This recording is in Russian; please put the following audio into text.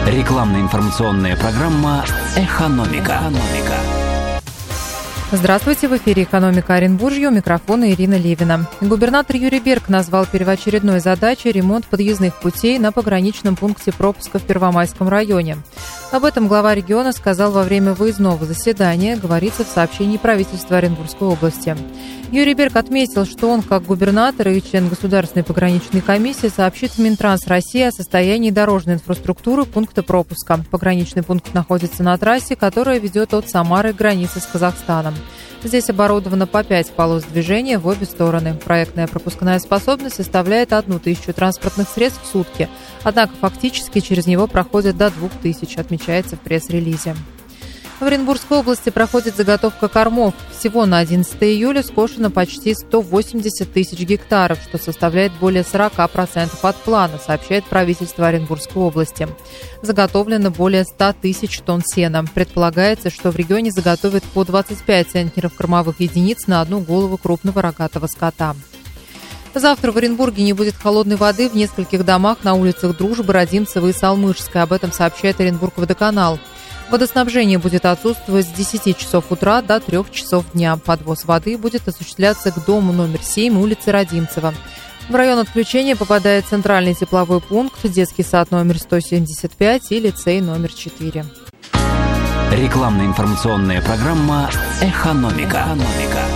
Рекламно-информационная программа «Экономика». Здравствуйте, в эфире «Экономика» Оренбуржья, у микрофона Ирина Левина. Губернатор Юрий Берг назвал первоочередной задачей ремонт подъездных путей на пограничном пункте пропуска в Первомайском районе. Об этом глава региона сказал во время выездного заседания, говорится в сообщении правительства Оренбургской области. Юрий Берг отметил, что он, как губернатор и член Государственной пограничной комиссии, сообщит в Минтранс России о состоянии дорожной инфраструктуры пункта пропуска. Пограничный пункт находится на трассе, которая ведет от Самары к границе с Казахстаном. Здесь оборудовано по 5 полос движения в обе стороны. Проектная пропускная способность составляет 1000 транспортных средств в сутки. Однако фактически через него проходит до 2000, отмечается в пресс-релизе. В Оренбургской области проходит заготовка кормов. Всего на 11 июля скошено почти 180 тысяч гектаров, что составляет более 40% от плана, сообщает правительство Оренбургской области. Заготовлено более 100 тысяч тонн сена. Предполагается, что в регионе заготовят по 25 центнеров кормовых единиц на одну голову крупного рогатого скота. Завтра в Оренбурге не будет холодной воды в нескольких домах на улицах Дружбы, Родимцева и Салмышской. Об этом сообщает Оренбургводоканал. Водоснабжение будет отсутствовать с 10 часов утра до 3 часов дня. Подвоз воды будет осуществляться к дому номер 7 улицы Родимцева. В район отключения попадает центральный тепловой пункт, детский сад номер 175 и лицей номер 4. Рекламно-информационная программа «Экономика».